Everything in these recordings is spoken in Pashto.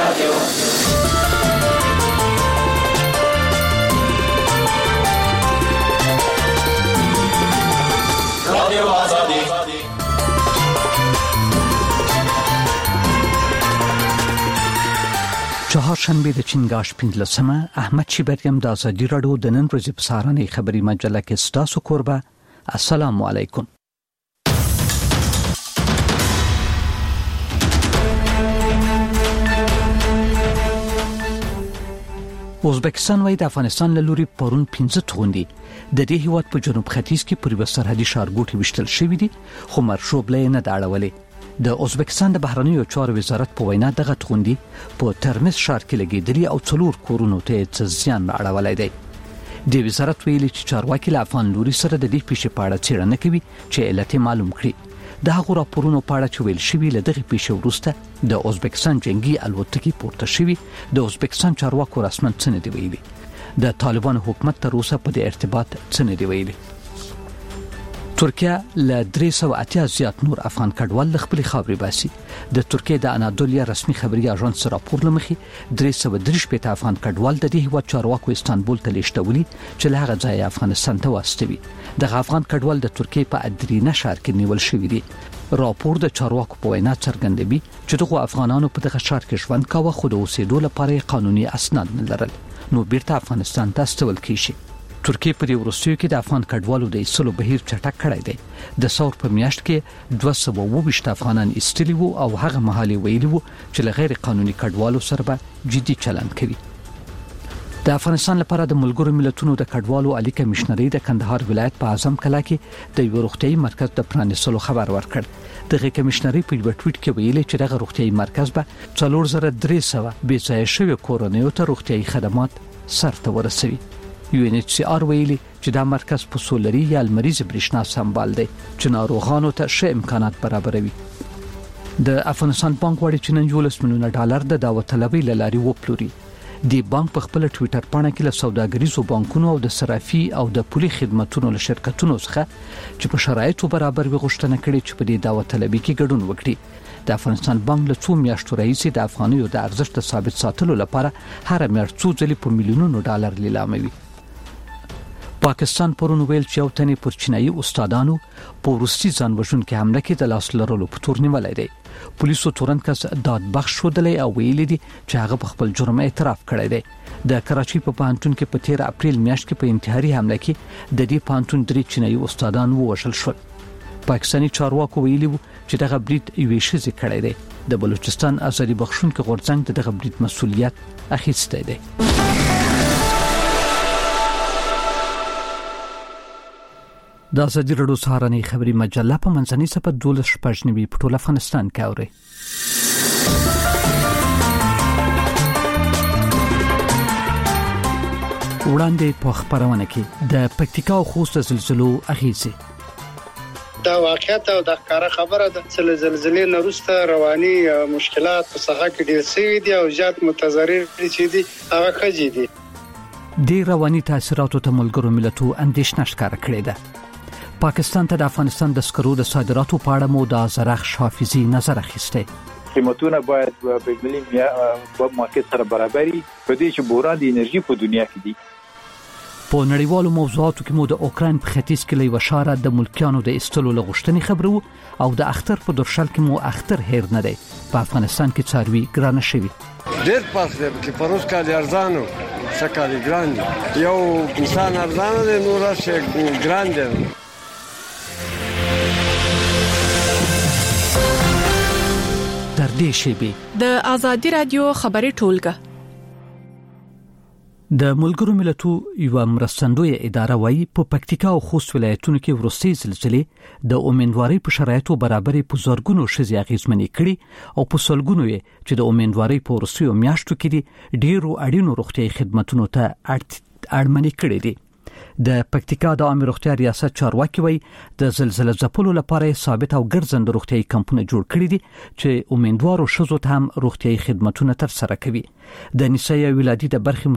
چهارشنبه د چنګاش 15 احمد شیبریم د ازادي راډیو د نن ورځې په سهارنۍ خبري مجله کې ستاسو کوربه. السلام علیکم. ازبکستان وایي د افغانستان له لوري پرون 15 توغندي د دې هیواد په جنوب ختیځ کې پر سرحدي ښارګوټي وشتل شوې دي، خو مرشوبله نه دا اړولې. د ازبکستان د بهرنیو چارو وزارت په وینا دغه توغندي په ترمز ښار کې لګېدلي او 4 کورونو ته زیان اړولای دی. د وزارت ویلي چې چارواکي له افغان لوري سره د دې پیښې په اړه څېړنه کوي چې علت معلوم کړي. د هغو راپورونو په اړه چې ویل شوي له دغه پیښې وروسته د ازبکستان جنگي الوتکې پورته شوي، د ازبکستان چارواکو رسماً څه نه دی ویلي. د طالبان حکومت تر اوسه په دې ارتباط څه نه دی ویلي. ترکیه له 380 زیات نور افغان کډوال له خپل خاورې باسي. د ترکیه د انادولیا رسمي خبري اژانس راپور لمخي 330 افغان کډوال د دې هیواد چارواکو استانبول ته لیږدولي چې له هغه ځای افغانستان ته واستوي. د افغان کډوال د ترکیه په ادرینه ښار کې نیول شوی دی. راپور د چارواکو په وینا څرګندوي چې دغه افغانانو په دغه ښار کې ژوند کاوه، خو د اوسېدو لپاره قانوني اسناد نه لرل، نو بیرته افغانستان ته استول کیږي. ترکیه په دې وروستیو کې د افغان کډوالو د ایستلو بهیر چټک کړی دی. د ثور په میاشت کې 220 افغانان ایستلي وو او هغه مهال ویلي وو چې له غیر قانوني کډوالو سره به جدي چلند کوي. د افغانستان لپاره د ملګرو ملتونو د کډوالو عالی کمشنري د کندهار ولایت په اعظم کلا کې د یو روغتيایي مرکز د پرانیستلو خبر ورکړ. دغه کمشنري په یو ټویټ کې ویلي چې دغه روغتيایي مرکز به 4300 بې ځای شوی کورونیو ته روغتيایي خدمات سرته ورسوي. UNHCR ویلي چې دا مرکز په سولري یا لمریز برېښنا سمبال دی چې ناروغانو ته ښه امکانات برابروي. د افغانستان بانک وړي چې $19 میلیونه د دعوت طلبۍ لاري وپلوري. دی بانک په خپل ټوئیټر پاڼه کې له سوداګریزو بانکونو او د صرافي او د پولي خدماتو له شرکتونو څخه چې په شرایطو برابر وي غوښتنه کړې چې په دې دعوت طلبۍ کې ګډون وکړي. د افغانستان بانک له څو میاشتو راهیسې د افغانیو د ارزښت ثابت ساتلو لپاره هر میاشت څو ځلې په میلیونونو ډالر لیلاموي. پاکستان پرون ویل چې یو تنې پر چینایي استادانو په روسي ځان وژونکې حمله کې د لاس لرلو په تور نیولای دی. پولیسو تورن کس داد بخش شودلې او ویلي دي چې هغه په خپل جرم اعتراف کړی دی. د کراچۍ په پوهنتون کې په 13 اپریل میاشت کې په انتحاري حمله کې د دې پوهنتون 3 چینایي استادان ووژل شول. پاکستاني چارواکو ویلي وو چې دغه برید یوې ښځې کړی دی. د بلوچستان ازادي بخښونکو غورځنګ دغه برید مسؤلیت اخیستی دی. د ازادي راډیو سهارنۍ خبري مجله په منځنۍ صفحه 12 په ټول افغانستان کې اوري. وړاندې په خبرونه کې د پکتیکا او خوست زلزلو اغیزې. دا واقعیت او د ښکارا خبره ده چې زلزلې نه وروسته رواني مشکلات په ساحه کې ډېر شوي دي او زیات متضرر چې دي هغه خځې دي. د رواني تاثیراتو ته ملګرو ملتونو اندېښنه ښکاره کړې ده. پاکستان ته د افغانستان د سکرو د صادراتو په اړه مو د زرخش حافظي نظر اخیسته. قیمتونه باید په ملي مارکیټ سره برابري په دې چې بوران د انرژي په دنیا کې دي. په نړیوالو موضوعاتو کې مو د اوکراین په ختیځ کې لوي وشاره د ملکیانو د استلو لغښتنې خبرو او د اختر په درشل کې مو اختر هیر نه دی. په افغانستان کې څاروي ګرانه شوی. ډېر پاسه کې پروس کال ارزانو شکل ګران یو انسان ارزانه دی نور شي ګران دی. در دې شیبه د ازادي رادیو خبري ټولګه د ملګرو ملتونو یو مرستندوی اداره وايي په پکتیکا او خوست ولایتونو کې وروستي زلزلې د امیندوارۍ په شرایطو برابرې په زورګونو شزي اغیزمنې کړي او په سلګونو چې د امیندوارۍ په وروستیو میاشتو کې دي ډیرو اړینو روغتيایي خدماتونو ته اړمنې کړي دي. د پکتیکا د عامه روغتیا ریاست چارواکي وایي د زلزلې ځپلو لپاره ثابت او ګرځنده روغتيایي کمپونه جوړ کړي دي چې امیدوارو ښځو ته هم روغتيایي خدماتونه تر سره کوي. د نسایي ولادي د برخې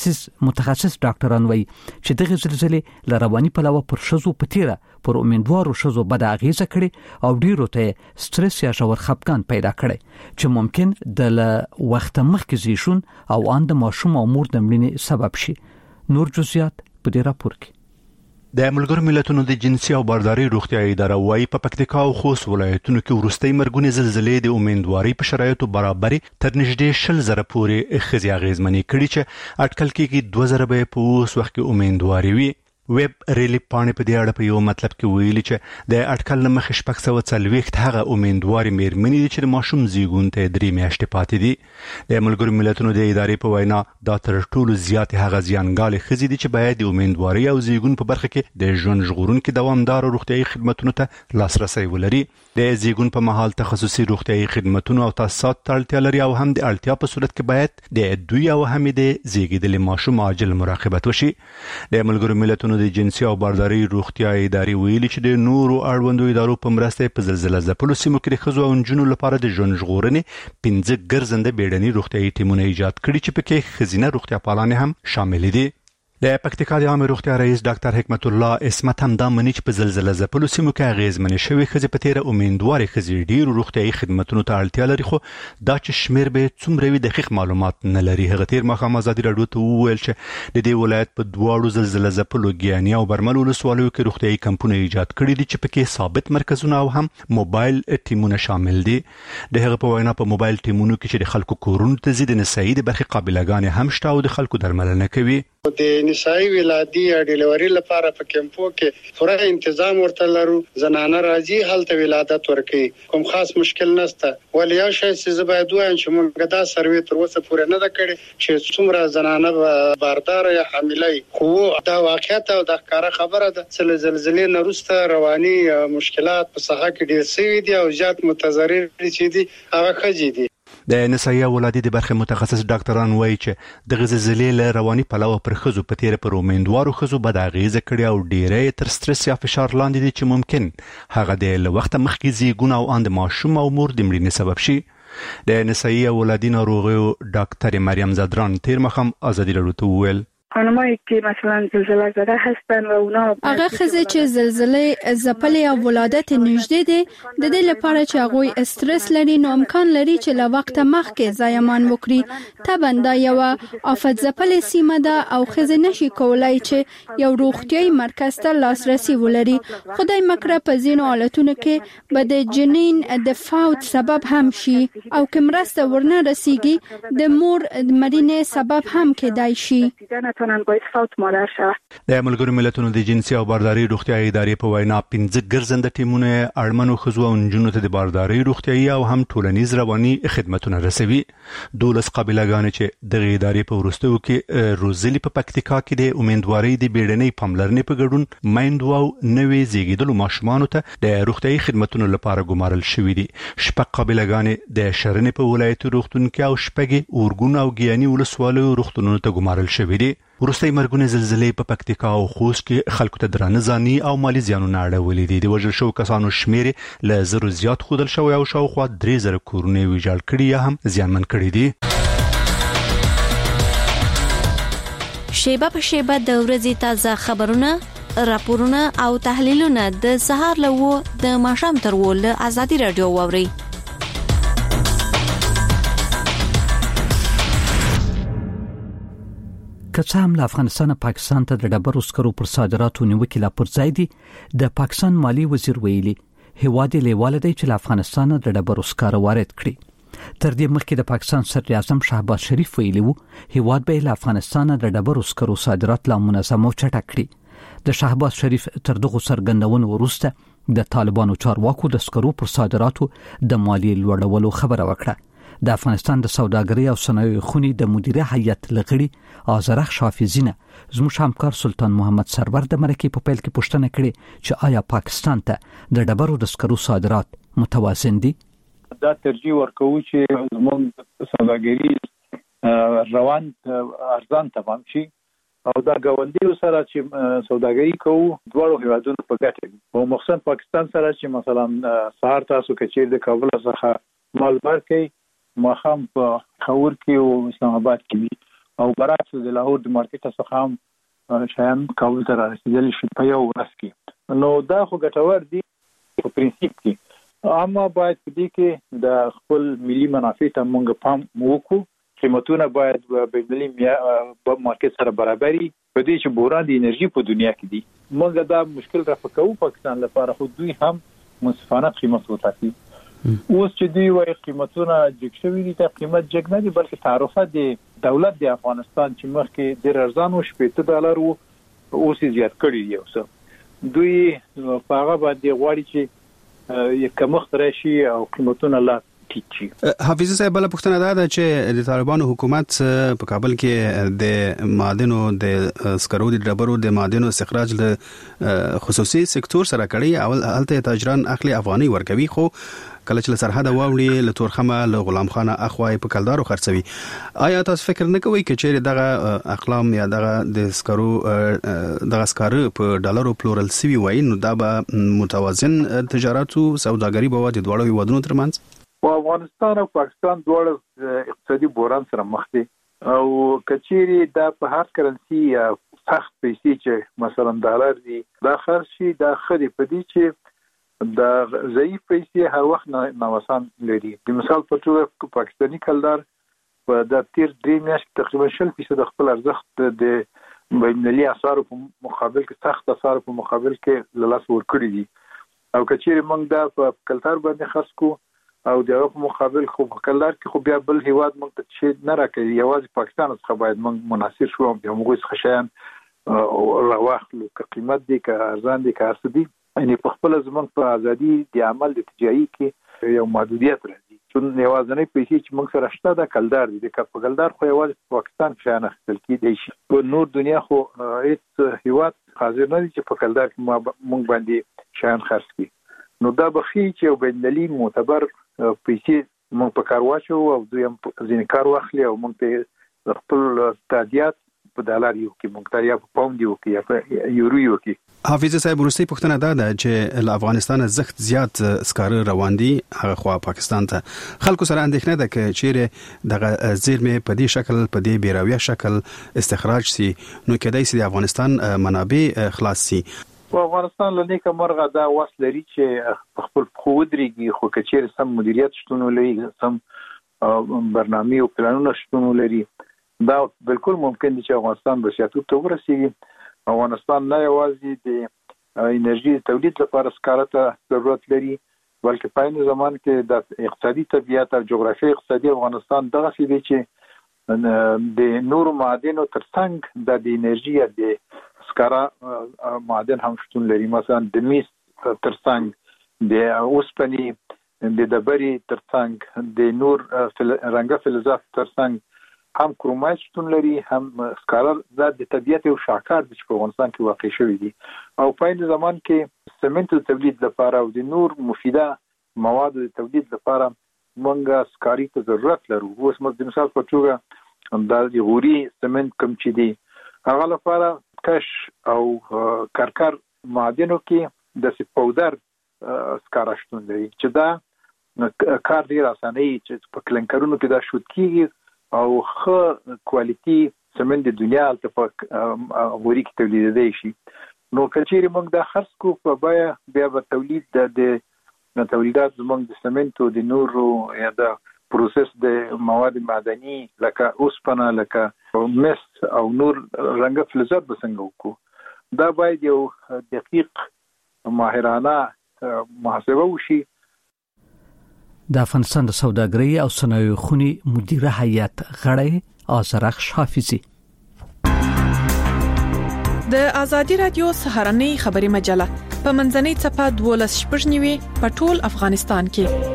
متخصص ډاکټران وایي چې دغه زلزلې لرواني پلوه پر ښځو پتیره پر امیدوارو ښځو بد اغیزه کړي او ډیرو ته سټرس یا ژور خپګان پیدا کړي چې ممکن د وخت مخکې زیشون او اند ماشوم او مور د مړینې سبب شي. نور جزئیات په دې راپور کې. د ملګرو ملتونو د جنسي او بارداري روغتیايي اداره وايي په پکتیکا او خوست ولایتونو کې ورستۍ مرګونې زلزلې د امیدواري په شرایطو برابرۍ تر نږدې 100,000 پورې ښځې اغیزمنې کړي چې اټکل کېږي 2,000 به په اوس وخت کې امیدواري وي. ویب ریلیف پاڼې په دې اړه په یو مطلب کې ویلي چې د اټکل مخ 640 هغه امیدواري مېرمنې دي چې د ماشوم زیږون ته 3 میاشتې پاتې دي. د ملګرو ملتونو د ادارې په وینا دا تر ټولو زیات هغه زیانګالې ښځې دي چې باید د امیدواري او زیږون په برخه کې د ژوند ژغورونکو دوامدار روغتيایي خدماتو ته لاسرسي ولري. د زیږون په مهال تخصصي روغتيایي خدماتو او تاسیسات ته اړتیا لري او هم د اړتیا په صورت کې باید د دوی او هم د زیږیدلې ماشوم عاجل مراقبت وشي. د ملګرو ملتونو د جنسي او بارداري روغتیا ادارې ویلي چې د نورو اړوندو ادارو په مرسته په زلزلې ځپلو سیمو کې د ښځو او نجونو لپاره د ژوند ژغورنې 15 ګرځنده بیړني روغتیايي ټیمونه ایجاد کړي چې پکې ښځینه روغتیا پالانې هم شامل دي. د پکتیکا د عامه روغتیا رئیس ډاکټر حکمت الله اسمت هم دا مني چې په زلزلې ځپلو سیمو کې اغیزمنې شوې ښځې په تیره امیدواري ښځې ډیرو روغتیايي خدماتونو ته اړتیا لري خو دا چې شمیر به څومره وي دقیق معلومات نه لري. هغه تیر مخام ازادي راډیو ته وویل چې د دې ولایت په دواړو زلزلې ځپلو ګیاني او برمل ولسوالیو کې روغتیايي کمپونه ایجاد کړي دي چې پکې ثابت مرکزونه او هم موبایل ټیمونه شامل دي. د هغه په وینا په موبایل ټیمونو کې چې د خلکو کورونو ته ځي د نسایي د برخې قابلګانې هم شته او د خلکو درملنه کوي. د نسایي ولادي یا ډیلیوري لپاره په کیمپو کې پوره تنظیم ورته لرو. زنانه راځي هلته ولادت ورکوي، کوم خاص مشکل نشته. ولې یو شی چې زباید وایم چې موږ دا سروې تر اوسه پوره نه ده کړې چې څومره زنانه باردار یا حامله خو دا واقعیت او د ښکارا خبره ده چې زلزلې نه وروسته رواني مشکلات په صحه کې ډیر شوي دي او زیات متضرر چې دي هغه ښځې دي. د نسایي ولادي د برخې متخصص ډاکټران وایي چې د زلزلې له رواني پلوه پر ښځو په تیره پر امیدوارو ښځو بد اغیزه کړي او ډیره تر سټرس یا فشار لاندې دي چې ممکن هغه د وخت مخکې زیږون او اند ماشوم او مور د مړینې سبب شي. د نسایي ولادي ناروغیو ډاکټر مریم زادران تیر مخم ازادي راډیو ته وویل خانمایی که مثلا زلزله زده هستن و اونا هغه ښځې چې زلزلې ځپلې او ولادت نږدې دي د دې لپاره چې هغه استرس لري نو امکان لري چې له وخت مخکې زایمان وکړي. طبعا دا یو آفت ځپلې سیمه ده او ښځې نشي کولای چې یو روغتیايي مرکز ته لاسرسي ولري. خدای مکړه په ځینو حالتونو کې به د جنین د فوت سبب هم شي او که مرسته ورنه رسیږي د مور مړینې سبب هم کېدای شي. د ملګرو ملتونو د جنسي او بارداري روغتیايي ادارې په وینا 15 ګرځنده ټیمونه اړمنو ښځو او نجونو ته د بارداري روغتیايي او هم ټولنیز رواني خدماتونه رسوي. 12 قابلګانې چې د ادارې په ورستو کې روزلي په پکتیکا کې د امیدواري د بیړنۍ پاملرنې په ګډون میندو او نوې زیږیدلو ماشومانو ته د روغتیايي خدماتونو لپاره ګمارل شوې دي. شپږ قابلګانې د شرنې په ولایت روغتون کې او شپږ اورګون او ګیاني ولسوالیو روغتونونو ته ګمارل شوې دي. ورستۍ مرګونې زلزلې په پکتیکا او خوست کې خلکو ته درانه ځاني او مالی زیانونه اړولي دي. د وژل شوو کسانو شمیر له 0 زیات ښودل شوی او شاوخوا 3,000 کورونه ویجاړ کړي یا هم زیانمن کړي دي. شیبه په شیبه د ورځې تازه خبرونه، راپورونه او تحلیلونه د سهار له 9 د ماښام تر 10 له ازادي راډیو واوري. که څه هم له افغانستان پاکستان ته د ډبرو سکرو پر صادراتو نیوکې لا پر ځای دي، د پاکستان مالی وزیر ویلي هیواد لیواله دی چې له افغانستان د ډبرو سکرو وارد کړي. تر دې مخکې د پاکستان صدر اعظم شهباز شریف ویلي وو هیواد به له افغانستان د ډبرو سکرو صادرات لا منظم او چټک کړي. د شهباز شریف تر دغه څرګندونو وروسته د طالبانو چارواکو د سکرو پر صادراتو د مالی لوړولو خبره وکړه. د افغانستان د سوداګرۍ او صنایعو خونې د مدیره هیئت لغړي آذرخ شافیزینه زموږ همکار سلطان محمد سرور د مرکې په پیل کې پوښتنه کړې چې آیا پاکستان ته د ډبرو د سکرو صادرات متوازن دي؟ دا ترجیح ورکوي چې زموږ سوداګري روان ارزان تمام شي او دا ګاونډیو سره چې سوداګري کوو دواړو هیوادونو په ګټه دي. او مخصوصا پاکستان سره چې مثلا سهار تاسو کچیر د کابل څخه مال ورکې مخام په خور کې او اسلام آباد کې او برعکس د لاهور د مارکیټ څخه هم شایان کابل ته رسیدل شي په یو ورځ کې. نو دا خو ګټور دي په پرنسيپ کې، اما باید په دې کې د خپل ملي منافع ته موږ پام وکړو. قیمتونه باید بینالمللي مارکیټ سره برابري. په دې چې بوران د انرژي په دنیا کې دي موږ دا مشکل رافقو پاکستان لپاره، خو دوی هم منصفانه قیمت وټاکي. اوس چې دوی وايي قیمتونه جګ شوي دي، ته قیمت جګ نه دي بلکې تعرفه د دولت د افغانستان چې مخکې ډېر ارزان و $70 وو اوس زیات کړی دی. اوس دوی په هغه باندې غواړي چې یک کمښت راشي او قیمتونه لا حافظ صاحب بل پوښتنه ده چې د طالبانو حکومت په کابل کې د معادنو د سکرو د ډبرو د معادنو استخراج له خصوصي سکتور سره کړی او هلته تاجران اخلي افغاني ورکوي، خو کله چې سرحد واوړي له تورخمه له غلام خان اخوای په کلدارو خرڅوي. آیا تاسو فکر نه کوئ چې چیرې دغه اقلام یا دغه د سکرو دغه سکاره په ډالرو پلورل سوي وای نو دا به متوازن تجارت او سوداګري به د دوړو هیوادونو ترمنځ په افغانستان او پاکستان دواړه اقتصادي بحران سره مخ دي او کچيري دا په هر کرنسي سخت پیسې چې مثلا ډالر دي دا خرشي دا خري په دې چې دا ضعیف پیسې هر وخت نوسان لري. د مثال په توګه پاکستاني کلدار په د تیر 3 میاشتې تقریبا 40% خپل ارزښت د بینالمللي اسعارو په مقابل کې سخت اسعارو په مقابل کې لاس ور کړی دي. او کچيري موږ دا په کلدار باندې خرڅ کو او دغه په مقابل خو په کلدار کې خو بیا بل هیواد موږ ته شي نه راکړي، یوازې پاکستان څخه باید موږ مناسب شو او موږ څخه شیان او واخلو که قیمت دي که ارزان دي که ارزان دي. یعنی په خپل زمونږ په ازادي د عمل د تجاري کې یو محدودیت راځي. چې یوازې پیسې چې موږ سره شته د کلدار دي، که په کلدار خو یوازې پاکستان شیان اخیستل کېدای شي. په نور دنیا خو هیڅ هیواد حاضر نه دي چې په کلدار کې موږ باندې شیان خرڅ کړي. نو دا بخي چې بینالمللي معتبر پیسې موږ په کار واچو او دوی هم ځینې کار واخلي او موږ ته خپل تادیات په ډالر یو کې موږ ته یا په پاوند یو کې یا په یورو یو کې. حافظ صاحب وروستي پوښتنه ده چې له افغانستان زخت زیات سکاره روان دي هغه خوا پاکستان ته. خلکو سره اندېښنه ده چې چیرې دغه زیرمې په دې شکل په دې بیراویه شکل استخراج سي نو کېدای سي د افغانستان منابع خلاص سي. په افغانستان له نیکه مرغه دا واس لري چې خپل خو ودرېږي، خو کچېر سم مدیریت شتون لري، سم برنامه او پلانونه شتون لري، دا بالکل ممکن دي چې افغانستان به سیاست ته ورسیږي. افغانستان نه یوازې د انرژي تولید لپاره سکاره ته ضرورت لري بلکې په این زمان کې د اقتصادي طبيعت او جغرافیایي اقتصادي افغانستان دغه څه دي چې د نور معادنو ترڅنګ د انرژي د سکاره معدن هم شتون لري. مثلا د میس ترڅنګ د اوسپنې د ډبرې ترڅنګ د نور رنګه فلزات ترڅنګ هم کرومایټ شتون لري، هم سکاره د طبيعت او شاکار د په افغانستان کې واقع شوی دي. او په این زمان کې سمنټ د تولید لپاره او د نور مفیده مواد د تولید لپاره موږ سکاري ته ضرورت لرو. اوس د مثال په توګه د غوري سمنټ کوم چې دي هغه لپاره کش او کارکر معادنو کې د پاودر سکاره شتون لري چې دا کار ډیر اسانه چې په کلنکرونو کې دا شوت کیږي او ښه کوالټي سمنټ د دنیا ته په غوري کې تولیدېدای شي. نو کچېرې موږ دا خرڅ کو په بیا به تولید د تولیدات زموږ د سمنټ او د نورو یا د پروسس د مواد معدني لکه اوسپنه لکه مس او نور رنګه فلزات به څنګه وکړو. دا باید یو دقیق ماهرانه محاسبه وشي. د افغانستان د سوداګرۍ او صنایع خونی مدیره هیئت غړی آذرخش حافظي. د ازادي رادیو سهارنۍ خبري مجله په منځنۍ صفحه 12 په ټول افغانستان کې.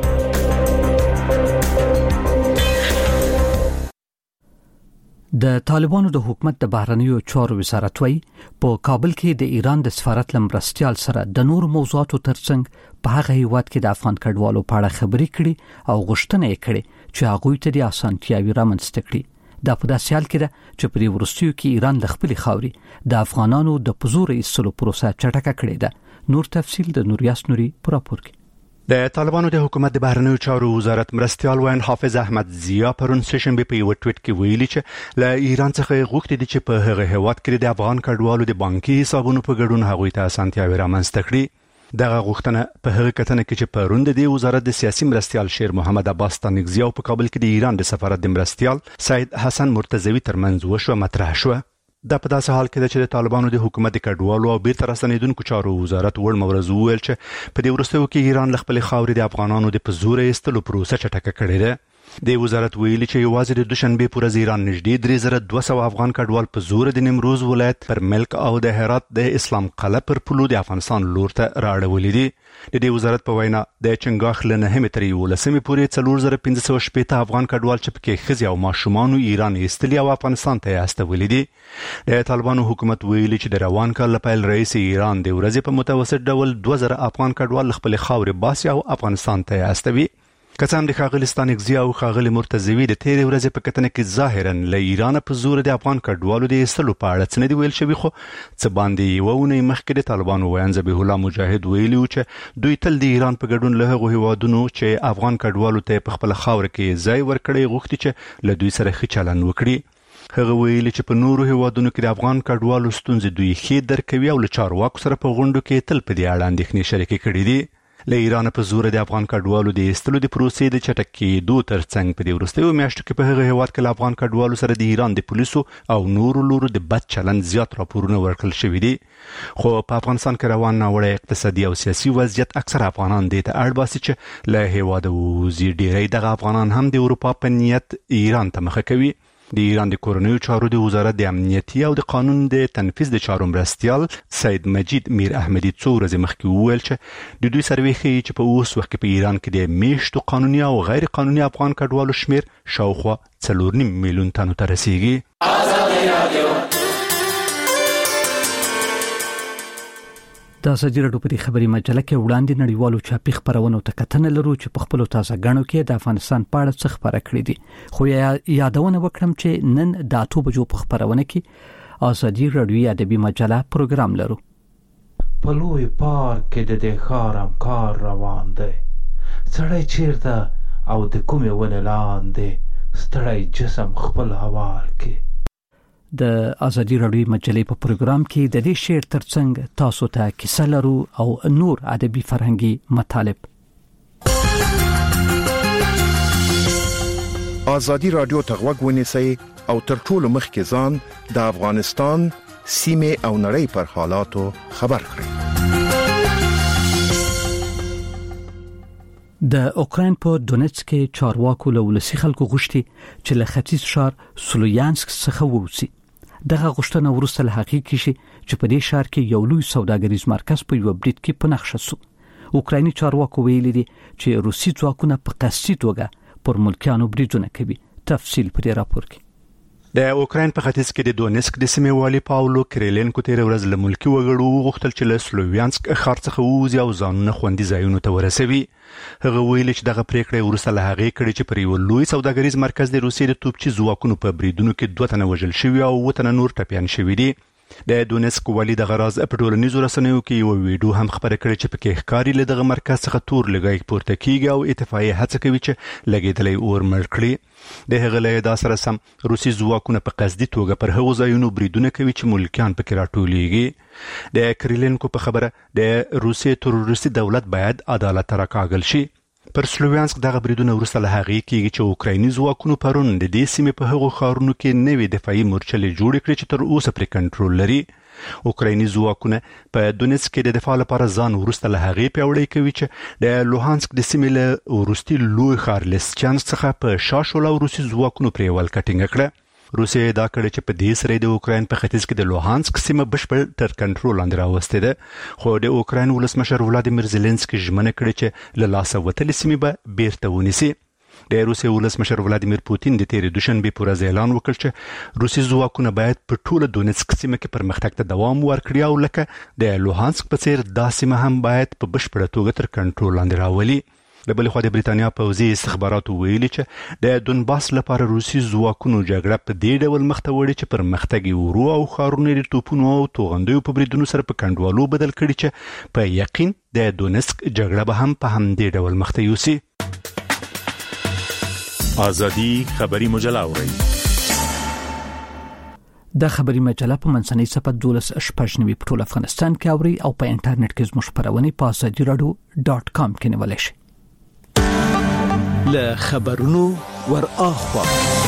د طالبانو د حکومت د بهرنیو چارو وزارت وایي په کابل کې د ایران د سفارت لمرستيال سره د نور موضوعاتو ترڅنګ په هغه هیواد کې د افغان کډوالو په اړه خبرې کړي او غوښتنه یې کړې چې هغه ته د اسانتیاوي رامنځته کړي. دا په داسې حال کې ده چې په دې وروستیو کې ایران د خپل خاوري د افغانانو د پزور ایستلو پروسه چټکه کړې ده. نور تفصیل د نوریاس نوري پر راپور کې. د طالبانو د حکومت د بهرنیو چارو وزارت مرستيال وین حافظ احمد ضیا پرون سشنبه په یو ټویټ کې ویلي چې له ایران څخه غوښتي دي چې په هغه هواد کې د افغان کډوالو د بانکي حسابونو په ګډون هغوی ته اسانتیاوي رامنځته کړي. دغه غوښتنه په هغه کتنه کې چې پرون د وزارت د سیاسي مرستيال شیر محمد عباس تانګزیو په کابل کې د ایران د سفارت د مرستيال سید حسن مرتضوی ترمنځ وشو مطرح شو. دا په داسې حال کې ده چې د طالبانو د حکومت د کډوالو او بیرته راستنیدونکو چارو وزارت وړ مورز وویل چې په دې وروستیو کې ایران له خپل خاورې د افغانانو د پزور ایستلو پروسه چټکه کړې ده. د وزارت ویلي چې یوازې د دوشنبه پر ورځ ایران نږدې 3200 افغان کډوال په زور د نیمروز ولایت پر ملک او د هرات د اسلام قلعه پر پلو د افغانستان لور ته راړولې دي. د دې وزارت په وینا د چنګاخ له 9 تر 11 پورې 4560 افغان کډوال چې پکې ښځې او ماشومان ایران ایستلي او افغانستان ته استولې دي. د طالبانو حکومت ویلي چې د روان کال لپاره رئیس ایران د ورځې په متوسط ډول 2000 افغان کډوال خپل خاورې باسي او افغانستان ته استوي. کڅام د خاغلستان اگزیا او خاغلی مرتضوی د تیر ورځې په کتنه کې ظاهرا له ایران په زور د افغان کډوالو د ایستلو په اړه څه نه دی ویل شوی، خو څه باندې یوونه مخکې د طالبانو ویان ذبیح الله مجاهد ویلي چې دوی تل د ایران په ګډون له هغو هیوادونو چې افغان کډوالو ته په خپل خاور کې ځای ورکړي غوښتي چې له دوی سره ښه چلند وکړي. هغه ویلي چې په نورو هیوادونو کې د افغان کډوالو ستونزې دوی ښه درک کوي او له چارواکو سره په غونډو کې تل په دې اړه اندېښنې شریکې کړي دي. له ایران په زور د افغان کډوالو د ایستلو د پروسې د چټکېدو ترڅنګ په دې وروستیو میاشتو کې په هغه هیواد کې له افغان کډوالو سره د ایران د پولیسو او نورو لورو د بد چلند زیات راپورونه ورکړل شوي دي. خو په افغانستان کې روان ناوړه اقتصادي او سیاسي وضعیت اکثر افغانان دې ته اړ باسي چې له هیواده ووځي. ډېری دغه افغانان هم د اروپا په نیت ایران ته مخه کوي. د ایران د کورنیو چارو د وزارت د امنیتي او د قانون د تنفيذ د چارو مرستيال سید مجید میر احمدی څو ورځې مخکې وویل چې د دوی سروې ښیي چې په اوس وخت کې په ایران کې د میشتو قانوني او غیر قانوني افغان کډوالو شمیر شاوخوا 4.5 میلیون تنو ته رسیږي. د ازادي راډیو په خبري مجله کې وړاندې نړیوالو چاپي خبرونو ته کتنه لرو چې په خپل تازه غاڼو کې د افغانستان په اړه څه خبره کړې دي. خو یادونه وکړم چې نن د 8 بجو په خبرونه کې ازادي راډیو ادبي مجله پروګرام لرو. په لوی پارک کې د دې ښار کار روان دی، سړی چیرته او د کومې ونې لاندې ستړی جسم خپل حوال کې. د ازادي راډیو مجلې په پروګرام کې د دې شعر ترڅنګ تاسو ته کیسه لرو او نور ادبي فرهنګي مطالب. ازادي راډیو ته غوږ ونیسئ او تر ټولو مخکې ځان د افغانستان سیمه او نړۍ پر حالاتو خبر کړئ. د اوکراین په دونیتسک کې چارواکو له ولسی خلکو غوښتي چې له ختیځ شهر سلویانسک څخه ووځي. دغه غوښتنه ورسته له حقیقت شي چې په دې شهر کې یو لوی سوداګریز مرکز په یو بریټ کې پنځه شو. اوکرایني چارواکو ویلي دي چې روسي ځواکونه په قصدي توګه پر ملکیانو بریدونه کوي. تفصیل په دې راپور کې. د اوکراین په ختیځ کې د دونیسک د سیمې والي پاولو کریلینکو تیر ورځ له ملکی وګړو غوښتل چې له سلوویانسک ښار څخه ووځي او ځانونه خوندي ځایونو ته ورسوي. هغه ویل چې دغه پریکړه ورسته له هغې کړې چې پر یو لوی سوداګریز مرکز د روسیې د توپچي ځواکونو په بریدونو کې 2 تنه وژل شوي او 2 تنه نور ټپیان شوي دي. د دونیسک والي د غراز په ټولنیزو رسنیو کې یو ویډیو هم خبره کړې چې پکې ښکاری له دغه مرکز څخه تور لګای پورته کیږي او اتفاقی هڅه کوي چې لګیدلې اور مړ کړي. د هغه له دا سره سم روسي ځواکونه په قصدي توګه پر هغو ځایونو بریدونه کوي چې ملکیان پکې راټولېږي. د کریلینکو په خبره د روسي تروریستي دولت باید عدالت راکاږل شي. پر سلوویانسک دغه بریدونه ورسته له هغې کېږي چې اوکرایني ځواکونو پرون د دې سیمې په هغو ښارونو کې نوې دفاعي مورچلې جوړې کړې چې تر اوسه پرې کنټرول لري. اوکرایني ځواکونه په دونیتسک کې د دفاع لپاره ځان ورسته له هغې پیاوړی کوي چې د لوهانسک د سیمې له وروستي لوی ښار لیسچانسک څخه په شاشول او روسي ځواکونو پرې ولکه ټینګه کړه. روسیه دا کړی چې په دې سره د اوکراین په ختیځ کې د لوهانسک سیمه بشپړ تر کنټرول لاندې راوستې ده. خو د اوکراین ولسمشر ولادیمیر زيلنسکي ژمنه کړې چې له لاسه وتلې سیمې به بیرته ونیسي. د روسیې ولسمشر ولادیمیر پوتین د تیر دوشنبه پر ورځ اعلان وکړ چې روسي ځواکونه باید په ټوله دونیتسک سیمه کې پرمختګ ته دوام ورکړي او لکه د لوهانسک په څیر دا سیمه هم باید په بشپړه توګه تر کنټرول لاندې راولي. د بل خو د بریتانیا پوځي استخباراتو ویلي چې د دونباس لپاره روسي ځواکونو جګړه په دې ډول مخته وړي چې پر مختګي ورو او خارونې د توپونو او توغندیو په بریدونو سره په کندوالو بدل کړي چې په یقین د دونسک جګړه به هم په همدې ډول مخته یوسي. آزادی خبری مجله اورئ. د خبری مجله په منځنۍ صفحه 12 په ټول افغانستان کې اوري او په انټرنیټ کې زموږ خبرونه په azadiradio.com کې نیول شي. له خبرونو ور اخوا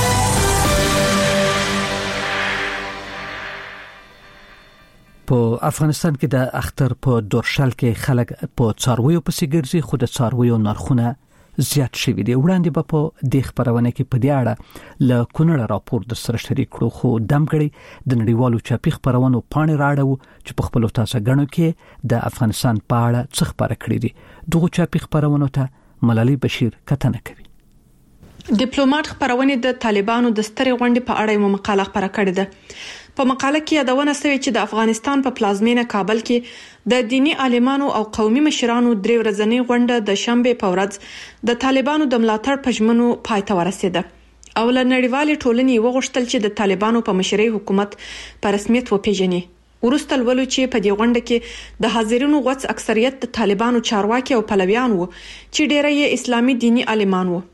په افغانستان کې د اختر په دورشل کې خلک په څارویو پسې ګرځي، خو د څارویو نرخونه زیات شوي دي. وړاندې به په دې خبرونه کې په دې اړه له کونړ راپور د سره شریک کړو، خو دمګړي د نړیوالو چاپی خبرونو پاڼې راړو چې په خپل تاسو غنو کې د افغانستان په اړه څه خبره کړې دي. دغه چاپی خبرونو ته ملالي بشیر کتنه کوي. ډیپلوماټ خبرونه د طالبانو د سترې غونډې په اړه یو مقاله خبره کړې ده. په مقاله کې یادونه شوې چې د افغانستان په پلازمینه کابل کې د دینی عالمانو او قومي مشرانو درې ورځنۍ غونډه د شنبه په ورځ د طالبانو د ملاتړ په ژمنو پای ته ورسېده او له نړیوالې ټولنې وغوښتل چې د طالبانو په مشرۍ حکومت په رسمیت وپیژني. ورسته ولولو چې په دې غونډه کې د حاضرینو غوڅ اکثریت د طالبانو چارواکي او پلویان وو چې ډېری یې اسلامي دینی عالمان وو.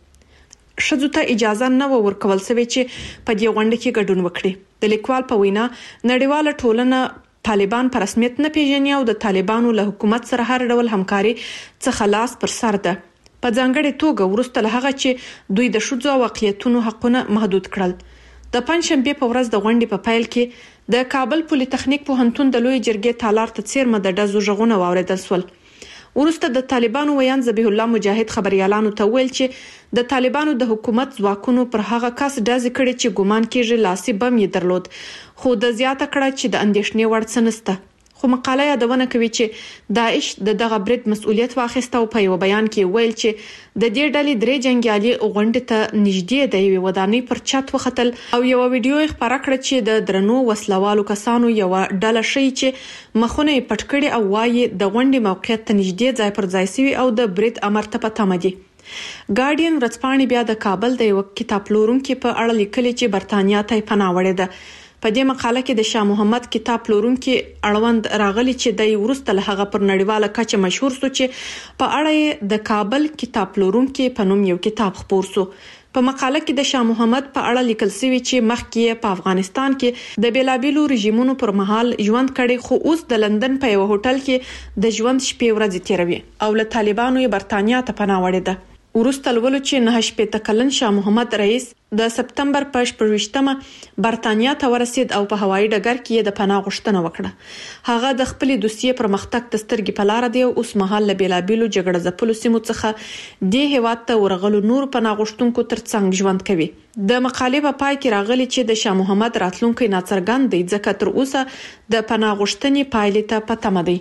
شذو ته اجازه نه ورکول شوې چې په دې غونډه کې ګډون وکړي. د لیکوال په وینا نړیواله ټولنه طالبان په رسمیت نه پیژني او د طالبانو له حکومت سره هر ډول همکاري څخه خلاص پر سر ده. په ځانګړي توګه ورسته له هغه چې دوی د شذو واقعیتونو حقونه محدود کړل. د پنځشنبه په ورځ د غونډې په پیل کې د کابل پولی تخنیک پوهنتون د لوی جرګې تالار ته څیرمه د ډزو ژغونه واوریدل شول. ورسته د طالبانو ویان ذبیح الله مجاهد خبريالانو ته ویل چې د طالبانو د حکومت ځواکونو پر هغه کس ډز کړي چې ګومان کیږي لاسي بم یې درلود، خو د زیاته کړه چې د اندېښنې وړ څه نشته. خو مقاله یادونه کوي چې داعش دغه برید مسؤلیت واخیسته او په یو بیان کې ویل چې د دې ډلې درې جنگیالي غونډې ته نږدې د یوې ودانۍ پر چت وختل او یو ویډیو یې خبره کړه چې د درنو وسلوالو کسانو یو ډله شي چې مخونه یې پټ کړي او وايي د غونډې موقعیت ته نږدې ځای پر ځای سوي او د برید امر ته پته مدي. ګارډین ورځپاڼې بیا د کابل د یو کتاب پلورونکو په اړه لیکلي چې برتانیا ته پناه وړې ده. په دې مقاله کې د شاه محمد کتاب پلورونکو اړوند راغلي چې د ورسته له هغه پر نړیواله کچه مشهور سو چې په اړه د کابل کتاب پلورونکو په نوم یو کتاب خپور سو. په مقاله کې د شاه محمد په اړه لیکل شوی چې مخکې په افغانستان کې د بیلابیلو رژیمونو پر مهال ژوند کړي، خو اوس د لندن په یو هوټل کې د ژوند شپې ورځې تیروي او له طالبانو یې برتانیا ته پناه وړې ده. ورسته ولولو چې 9 کلن شاه محمد رئیس د سپتمبر په 28مه برتانیا ته ورسید او په هوایي ډګر کې د پناه غوښتنه وکړه. هغه د خپل دوسیې پر مختګ د سترګې په لار دی او اوس مهال له بیلابیلو جګړه ځپلو سیمو څخه د هیواد ته ورغلو نور پناه غوښتونکو ترڅنګ ژوند کوي. د مقالې په پای کې راغلي چې د شاه محمد راتلونکي ناڅرګند دی ځکه تر اوسه د پناه غوښتنې پایلې ته پته مدي.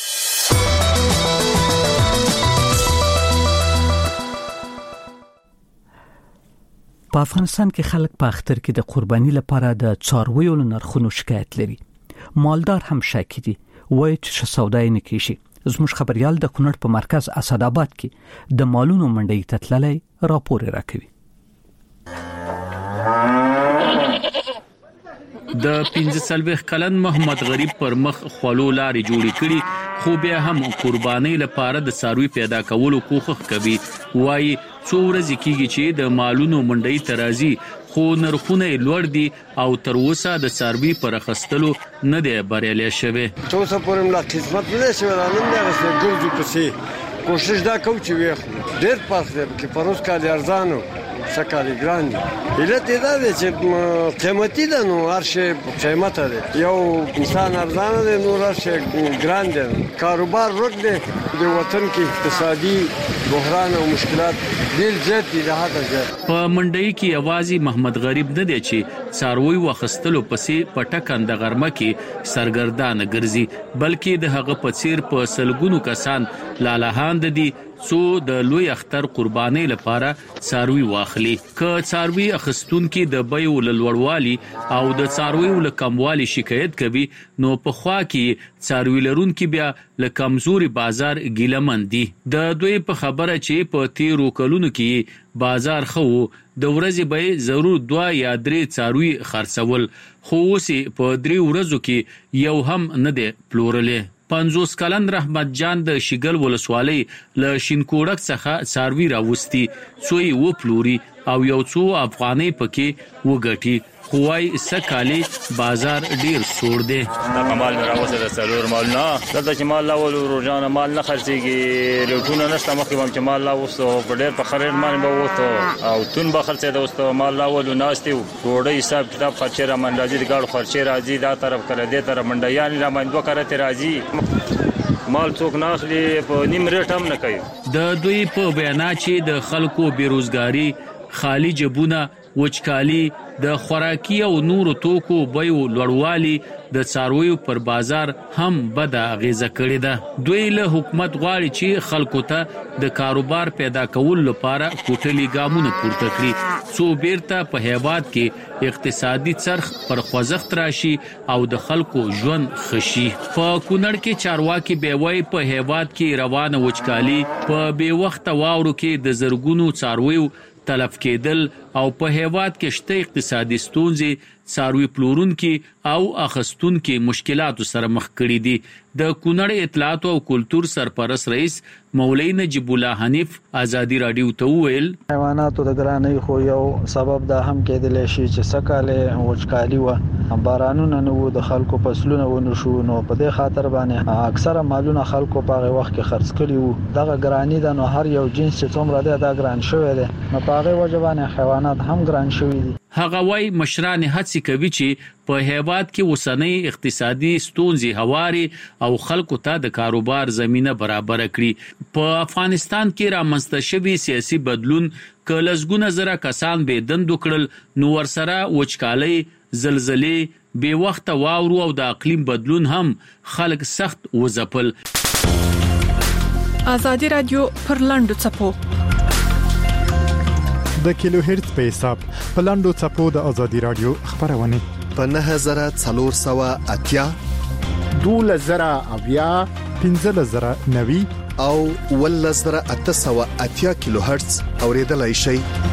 په افغانستان کې خلک په اختر کې د قرباني لپاره د څارویو نرخونو شکایت لري. مالدار هم شاکي دي وایي چې سودای نه کیږي. زموږ خبريال د کونړ په مرکز اسداباد کې د مالونو منډي ته تللی راپور راکوي. د 15 کلن محمد غریب پر مخ خلو لارې جوړې کړي، خو بیا هم قرباني لپاره د څاروي پیدا کولو کوښښ کوي. وایي څو ورځې کېږي چې د مالونو منډي ته راځي، خو نرخونه لوړ دي او تر اوسه د څاروي پر اخیستلو نه دی بریالي شوی. څو څه پورې ملا قسمت نه شوی نن دا ګرځو پسې کوشش دا کوم چې وي ډېر فرق دی چې پروس کال ارزانو سکالي ګران دي. علت دا دی چې قیمتي ده، نو هر شی قیمت دی. یو انسان ارزانه دی، نو هر شی ګران دی. کاروبار ورک دی. د وطن کې اقتصادي بحران او مشکلات ډېر زیات دي. د هغه ځای په منډي کې اوازي محمد غریب نه دی چې څاروي واخستلو پسې پټکند غرمه کې سرګردان ګرځي، بلکې د هغه په څیر په سلګونو کسان لالهاند دي څو د لوی اختر قرباني لپاره څاروي واخلي که څاروي اخستونکو د بیو لوړوالي او د څاروي له کموالي شکایت کوي نو په خوا کې څاروي لرونکو بیا له کمزوري بازار ګیلمن دي د دوی په خبره چې په تیرو کلونو کې بازار خو د ورځې به ضرور 2 یا 3 څاروي خرڅول خو اوس په 3 ورځو کې یو هم نه دی پلورلې 50 کلن رحمت جان د شیګل ولسوالۍ له شینکوړک څخه څاروي راوستي څوی و پلوري او یو څو افغاني پکې وګټي خوای سکالي بازار ډیر سور دی دا مال راوځي د سرور مال نه دلته چې مال لا ول روزانه مال نه خرڅيږي لوټونه نشته مخکې هم چې مال لا وسو په ډیر په خرید باندې ووته او تون به خرڅه د وسو مال لا ول ناشتي ډوډۍ حساب کتاب خرچه را منډازي د ګاډو خرچه راځي دا طرف کړه دې طرف منډیان را منډو کرته راځي مال څوک ناخلي په نیم ریټ هم نه کوي د دوی په بیان چې د خلکو بیروزګاری خالی جبونه وچکالي د خوراکي او نورو توکو بیو لوړوالي د څارویو پر بازار هم بد اغیزه کړې ده دوی له حکومت غواړي چې خلکو ته د کاروبار پیدا کول لپاره کوټلي ګامونه پورته کړي څو بیرته په هیواد کې اقتصادي څرخ پر خوځښت راشي او د خلکو ژوند خشي په کونړ کې چارواکي بیوي په هیواد کې روانه وچکالي په بے وخت واورو کې د زرګونو څارویو تلف کېدل او په هیواد کې شته اقتصادي ستونزې څاروي پلورونکو او اخستونکو مشکلاتو سره مخ کړي دي د کونړ اطلاعات او کلچر سرپرست رئیس مولوی نجیب الله حنیف ازادي رادیو ته ویل حیواناتو د ګرانۍ خو یو سبب دا هم کېدل شي چې سکاله وچکالي و بارانونه نو د خلکو فصلونه ونه شو نو په دې خاطر باندې اکثره مالونه خلکو په هغه وخت کې خرڅ کړي وو دغه ګرانی د نو هر یو جنس چې څومره ده دا ګران شوی دی نو په هغه وجبانه حیوانات هم ګران شوی دي هغه وای مشران هڅه کوي چې په هیواد کې وسنۍ اقتصادي ستونزې هواري او خلکو ته د کاروبار زمينه برابر کړي په افغانستان کې رامنځته شوی سیاسي بدلون کلهزګونه زره کسان به دند وکړل نو ورسره وچکالي زلزلې بے وخت واورو او د اقلیم بدلون هم خلک سخت وځپل ازادي رادیو پر لاندو چپو د کیلو هرتز په حساب په لاندو چپو د ازادي رادیو خبرونه په 9480 2000 1590 او 1880 کیلو هرتز اوریدلای شي